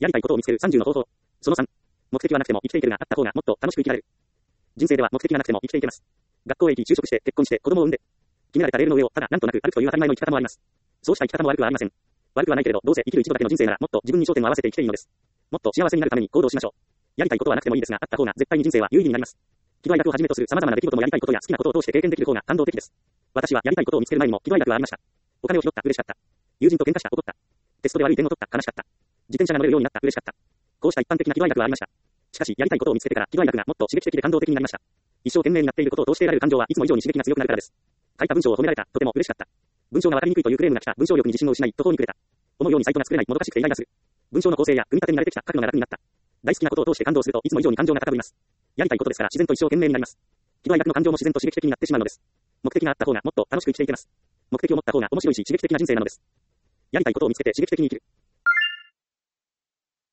やりたいことを見つける30の方法。その3。目的はなくても生きていけるがあった方がもっと楽しく生きられる。人生では目的がなくても生きていけます。学校へ行き就職して結婚して子供を産んで、決められたレールの上をただなんとなく歩くという当たり前の生き方もあります。そうした生き方も悪くはありません。悪くはないけれど、どうせ生きる一度だけの人生ならもっと自分に焦点を合わせて生きていいのです。もっと幸せになるために行動しましょう。やりたいことはなくてもいいですが、あった方が絶対に人生は有意義になります。喜怒哀楽をはじめとする様々な出来事もやりたいことや好きなことを通して経験できる方が感動的です。私はやりたいことを見つける前にも喜怒哀楽はありました。お金を拾った、嬉しかった。友人と喧嘩した、怒った。テストで悪い点を取った、悲しかった。自転車が乗れるようになった、嬉しかった。こうした一般的な喜怒哀楽はありました。しかし、やりたいことを見つけてから喜怒哀楽がもっと刺激的で感動的になりました。一生懸命になっていることを通して得られる感情はいつも以上に刺激が強くなるからです。書いた文章を褒められた、とても嬉しかった。文章がわかりにくいというクレームが来た、文章力に自信を失い、途方に暮れた。思うようにサイトが作れない、もどかしくてイライラする。文章の構成や組み立てに慣れてきた、書くのが楽になった。大好きなことを通して感動するといつも以上に感情が高ぶります。やりたいことですから自然と一生懸命になります。喜怒哀楽の感情も自然と刺激的になってしまうのです。目的があった方がもっと楽しく生きていけます。目的を持った方が面白いし刺激的な人生なのです。やりたいことを見つけて刺激的に生きる。